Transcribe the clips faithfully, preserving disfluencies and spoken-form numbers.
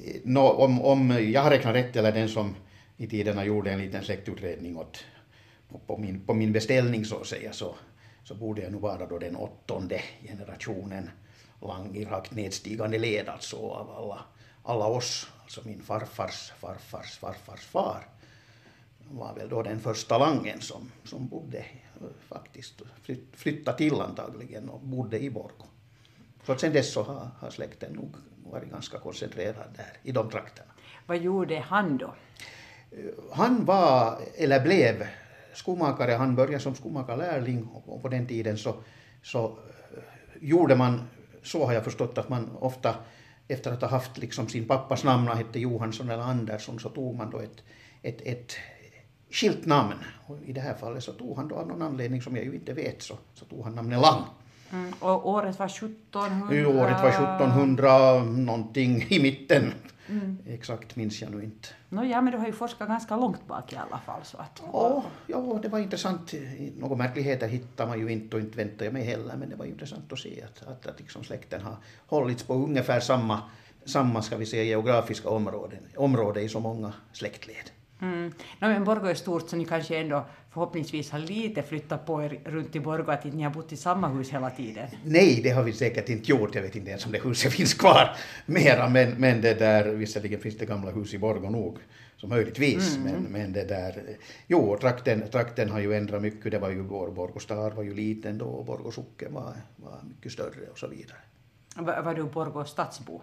no, om, om jag har räknat rätt, eller den som i tiderna gjorde en liten släktutredning åt, på, på, min, på min beställning så att säga, så, så borde jag nu vara då den åttonde generationen lång i rakt nedstigande led, alltså av alla, alla oss. Alltså min farfars farfars farfars far var väl då den första langen som, som bodde faktiskt, flytt, flyttade till antagligen och bodde i Borgå. Så sen dess så har, har släkten nog varit ganska koncentrerad där i de trakterna. Vad gjorde han då? Han var, eller blev, skomakare. Han började som skomakarlärling, och på den tiden så, så gjorde man, så har jag förstått, att man ofta efter att ha haft liksom sin pappas namn, hette Johansson eller Andersson, så tog man då ett, ett, ett skilt namn. Och i det här fallet så tog han då av någon anledning som jag ju inte vet, så, så tog han namnet Lang. Mm, och året var sjuttonhundra? Nu, året var sjuttonhundra någonting i mitten. Mm. Exakt minns jag nu inte. No, ja, men du har ju forskat ganska långt bak i alla fall. Så att... ja, ja, det var intressant. Några märkligheter hittar man ju inte, och inte väntar jag mig heller, men det var intressant att se att, att, att liksom släkten har hållits på ungefär samma, samma ska vi säga, geografiska områden, område i så många släktled. Mm. No, men Borgå är stort, så ni kanske ändå förhoppningsvis har lite flyttat på er runt i Borgå, att ni har bott i samma hus hela tiden. Nej, det har vi säkert inte gjort. Jag vet inte ens om det huset finns kvar mera, men, men det där, visserligen finns det gamla hus i Borgå nog, som möjligtvis, mm. men, men det där, jo, trakten, trakten har ju ändrat mycket. Det var ju, Borgå stad var ju liten då, och Borgå socken var, var mycket större och så vidare. Var, var du Borgå stadsbo?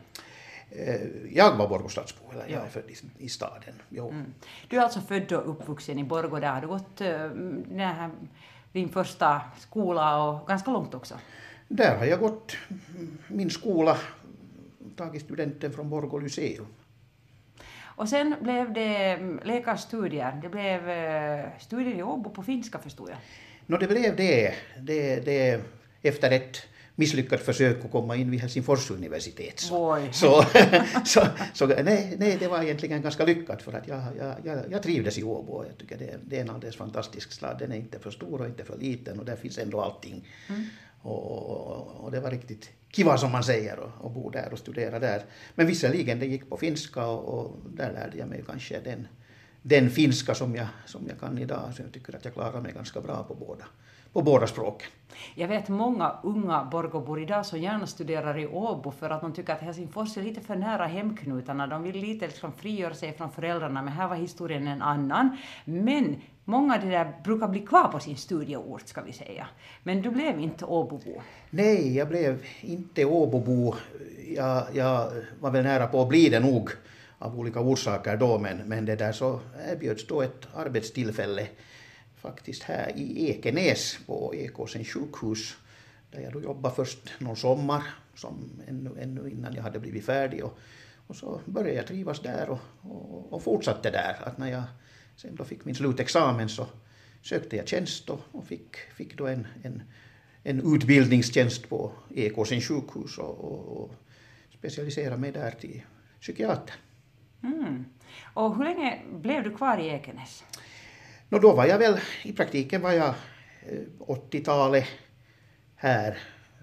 Jag var Borgå stadsbo, eller jag är född i, i staden. Mm. Du är alltså född och uppvuxen i Borgå, där har du gått uh, din första skola och ganska långt också. Där har jag gått min skola, tagit studenten från Borgå Lyceum. Och sen blev det läkarstudier, det blev uh, studier i Åbo på finska, förstod jag. No, det blev det, det, det efter ett misslyckat försök att komma in vid Helsingfors universitet. Så, så, så, så nej, nej, det var egentligen ganska lyckat, för att jag, jag, jag, jag trivdes i Åbo. Jag tycker det, det är en alldeles fantastisk stad. Den är inte för stor och inte för liten, och där finns ändå allting. Mm. Och, och, och det var riktigt kiva, som man säger, och, och bo där och studera där. Men visserligen det gick på finska, och, och där lärde jag mig kanske den, den finska som jag, som jag kan idag. Så jag tycker att jag klarar mig ganska bra på båda. på båda språken. Jag vet många unga Borgåbor idag som gärna studerar i Åbo, för att de tycker att Helsingfors är lite för nära hemknutarna. De vill lite liksom frigöra sig från föräldrarna, men här var historien en annan. Men många det där brukar bli kvar på sin studieort, ska vi säga. Men du blev inte Åbobo. Nej, jag blev inte Åbobo. Jag, jag var väl nära på att bli det nog av olika orsaker då, men, men det där så erbjöds då ett arbetstillfälle faktiskt här i Ekenäs på Ekåsens sjukhus, där jag då jobbade först någon sommar, som ännu, ännu innan jag hade blivit färdig, och, och så började jag trivas där och, och, och fortsatte där. Att när jag sen då fick min slutexamen så sökte jag tjänst och, och fick, fick då en, en, en utbildningstjänst på Ekåsens sjukhus, och, och, och specialiserade mig där till psykiater. Mm. Och hur länge blev du kvar i Ekenäs? No, då var jag väl, i praktiken var jag åttiotalet här,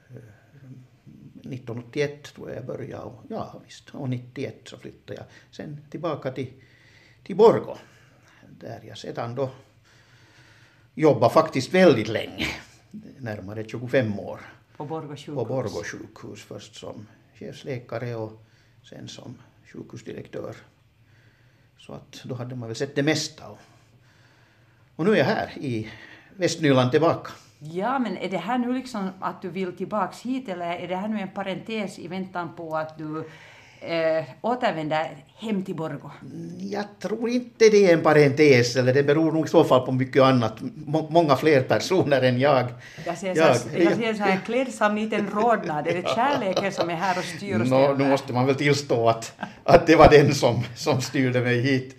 nittonhundraåttioett tror jag jag började, och, ja visst, och nittioett så flyttade jag sen tillbaka till, till Borgå, där jag sedan då jobbade faktiskt väldigt länge, närmare tjugofem år. På Borgå sjukhus? På Borgå sjukhus, först som chefsläkare och sen som sjukhusdirektör. Så att då hade man väl sett det mesta. Och, och nu är jag här i Västnyland tillbaka. Ja, men är det här nu liksom att du vill tillbaks hit, eller är det här nu en parentes i väntan på att du eh, återvänder hem till Borgå? Jag tror inte det är en parentes, eller det beror nog i så fall på mycket annat. Må, många fler personer än jag. Jag ser, jag, så, jag ser så här klädsam liten rodnad. Det är kärleken som är här och styr och ställer. No, nu måste man väl tillstå att, att det var den som, som styrde mig hit.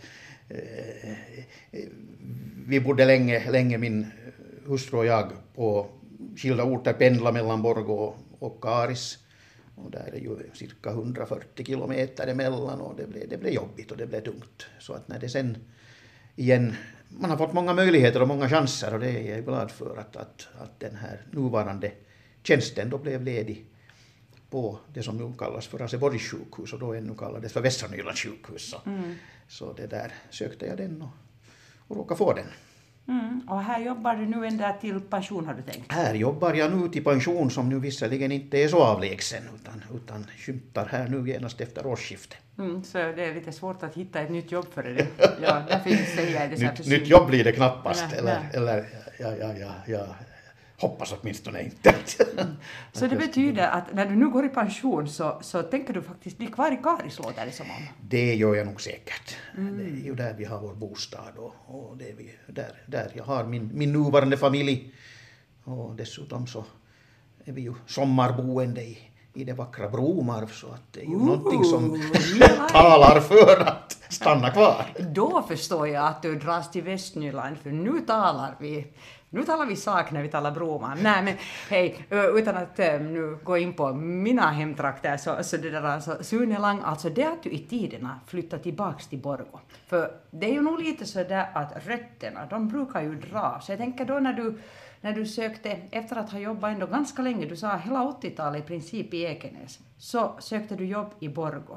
Vi bodde länge, länge min hustru och jag på skilda orter, pendla mellan Borgå och Karis. Och där är ju cirka hundrafyrtio kilometer emellan, och det blev, det blev jobbigt och det blev tungt. Så att när det sen igen, man har fått många möjligheter och många chanser, och det är jag glad för att, att, att den här nuvarande tjänsten då blev ledig. på det som nu kallas för Raseborgs sjukhus och då ännu kallades för Västra Nylands sjukhus. Så, mm. så det där sökte jag den och, och råkade få den. Mm. Och här jobbar du nu ända till pension, har du tänkt? Här jobbar jag nu till pension som nu visserligen inte är så avlägsen utan, utan skymtar här nu genast efter årsskiftet. Mm, så det är lite svårt att hitta ett nytt jobb för det. Ja, därför säger jag det så här. Nytt, nytt jobb blir det knappast. Nej, eller, nej. eller ja, ja, ja, ja. Hoppas åtminstone inte. Mm. Så det betyder att när du nu går i pension så, så tänker du faktiskt bli kvar i Karis, låter det som om? Det gör jag nog säkert. Mm. Det är ju där vi har vår bostad och, och det är vi, där, där jag har min, min nuvarande familj. Och dessutom så är vi ju sommarboende i, i det vackra Bromarv så att det är ju uh, någonting som talar för att stanna kvar. Då förstår jag att du dras till Västnyland för nu talar vi Nu talar vi sak när vi talar Broman. Nej men hej, utan att um, nu gå in på mina hemtrakter så, så det där alltså Sunelang, alltså det att du i tiderna flyttar tillbaks till Borgå. För det är ju nog lite så där att rötterna, de brukar ju dra. Så jag tänker då när du, när du sökte, efter att ha jobbat ändå ganska länge, du sa hela åttiotalet i princip i Ekenäs, så sökte du jobb i Borgå.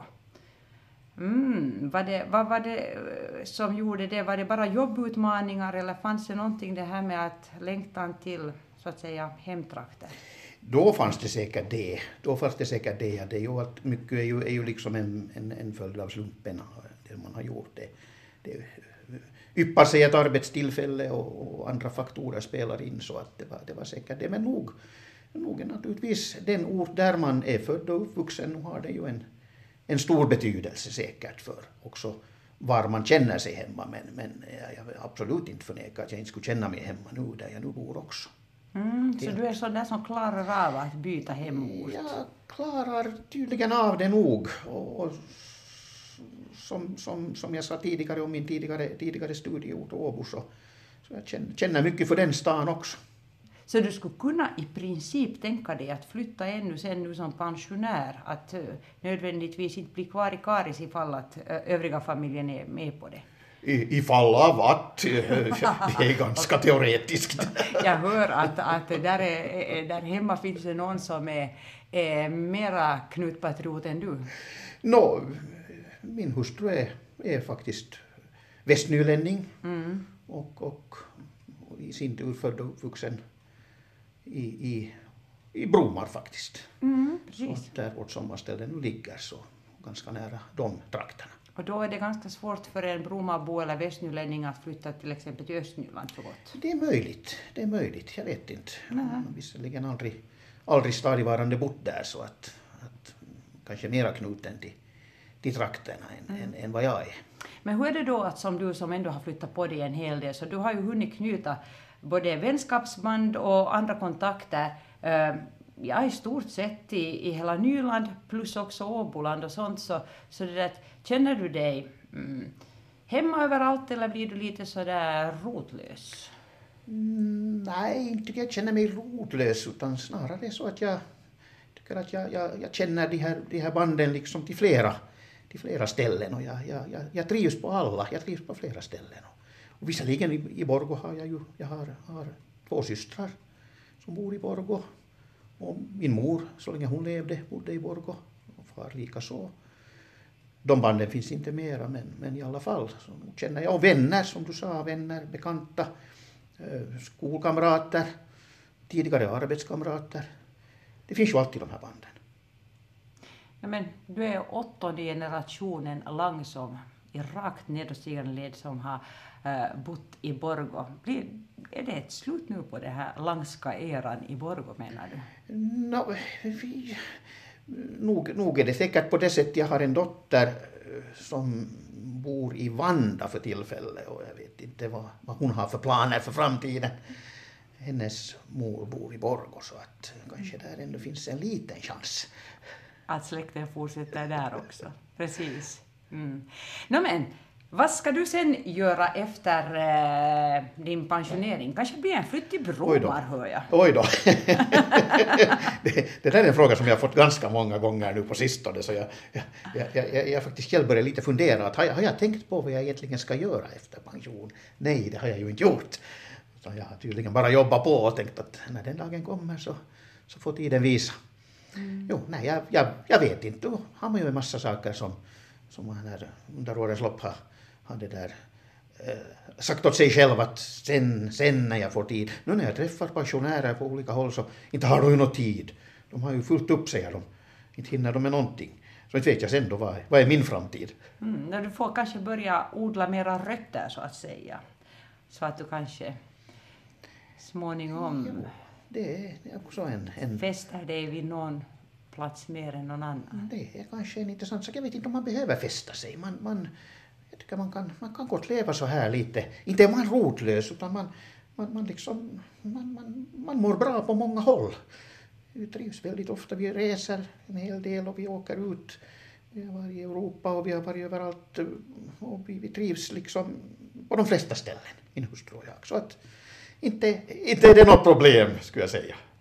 Mm, var det, vad var det som gjorde det? Var det bara jobbutmaningar eller fanns det någonting det här med att längtan till så att säga hemtrakter? Då fanns det säkert det. Då fanns det säkert det. Ja, det är ju att mycket är ju, är ju liksom en, en, en följd av slumpen det man har gjort. Det, det yppar sig ett arbetstillfälle och, och andra faktorer spelar in så att det var, det var säkert det. Men nog, nog naturligtvis den ort där man är född och uppvuxen nu har det ju en En stor betydelse säkert för också var man känner sig hemma. Men, men jag vill absolut inte förneka att jag inte skulle känna mig hemma nu där jag nu bor också. Mm, så du är sån där som klarar av att byta hemort? Jag klarar tydligen av det nog. Och, och som, som, som jag sa tidigare om min tidigare, tidigare studieort Åbo så, så jag känner, känner mycket för den stan också. Så du skulle kunna i princip tänka dig att flytta ännu sen nu som pensionär, att uh, nödvändigtvis inte bli kvar i Karis ifall att uh, övriga familjen är med på det? I, ifall av att, det är ganska teoretiskt. Jag hör att, att där, är, där hemma finns det någon som är, är mera knutpatriot än du. No, min hustru är, är faktiskt västnylänning mm. och, och, och i sin tur född och uppvuxen I, i, i Bromar faktiskt. Mm, precis. Så där vårt sommarställe nu ligger så ganska nära de trakterna. Och då är det ganska svårt för en Bromarbo eller västnylänning att flytta till exempel till Östnyland för gott? Det är möjligt, det är möjligt, jag vet inte. Jag har visserligen aldrig, aldrig stadigvarande bott där så att, att kanske mera knuten till, till trakterna än, mm. än, än vad jag är. Men hur är det då att som du som ändå har flyttat på dig en hel del så du har ju hunnit knyta både vänskapsband och andra kontakter, eh, ja i stort sett i, i hela Nyland plus också Åboland och sånt, så, så det där, känner du dig mm, hemma överallt eller blir du lite sådär rotlös? Mm, nej, inte tycker jag känner mig rotlös utan snarare så att jag tycker att jag, jag, jag känner de här, de här banden liksom till flera, till flera ställen och jag, jag, jag, jag trivs på alla, jag trivs på flera ställen. Och visserligen i, i Borgå har jag ju jag har, har två systrar som bor i Borgå. Och min mor, så länge hon levde, bodde i Borgå. Och far lika så. De banden finns inte mera, men, men i alla fall så känner jag. Och vänner, som du sa, vänner, bekanta, eh, skolkamrater, tidigare arbetskamrater. Det finns ju alltid de här banden. Ja, men du är åttonde generationen lang som i rakt nedstigande led som har uh, bott i Borgå. Blir, är det ett slut nu på det här langska eran i Borgå, menar du? No, vi, nog, nog är det säkert på det sättet. Jag har en dotter som bor i Vanda för tillfället och jag vet inte vad, vad hon har för planer för framtiden. Hennes mor bor i Borgå så att kanske där ändå finns en liten chans. Att släkten fortsätter där också, precis. Mm. No, men, vad ska du sen göra efter eh, din pensionering? Kanske blir en flytt till Bromar, hör jag. Oj då. det, det där är en fråga som jag har fått ganska många gånger nu på sistone. Så jag, jag, jag, jag, jag faktiskt själv börjar lite fundera. Att har, jag, har jag tänkt på vad jag egentligen ska göra efter pension? Nej, det har jag ju inte gjort. Så jag har tydligen bara jobbat på och tänkt att när den dagen kommer så, så får tiden visa. Mm. Jo, nej, jag, jag, jag vet inte. Då har man ju en massa saker som, som man här under årens lopp har, har det där eh, sagt åt sig själv att sen, sen när jag får tid. Nu när jag träffar pensionärer på olika håll så inte har de ju någon tid. De har ju fullt upp, säger de. Inte hinner de med någonting. Så inte vet jag sen då vad, vad är min framtid. Mm, när du får kanske börja odla mera rötter så att säga. Så att du kanske småningom Jo, det är också en, en... fäster dig vid någon plats mer än någon annan. Det är kanske en intressant sak. Jag vet inte om man behöver fästa sig. Man, man, jag tycker man kan, man kan gott leva så här lite. Inte är man rotlös utan man, man, man, liksom, man, man, man mår bra på många håll. Vi trivs väldigt ofta. Vi reser en hel del och vi åker ut. Vi har varit i Europa och vi har varit överallt. Och vi, vi trivs liksom på de flesta ställen, min hustru och jag. Så att inte, inte är det något problem, skulle jag säga.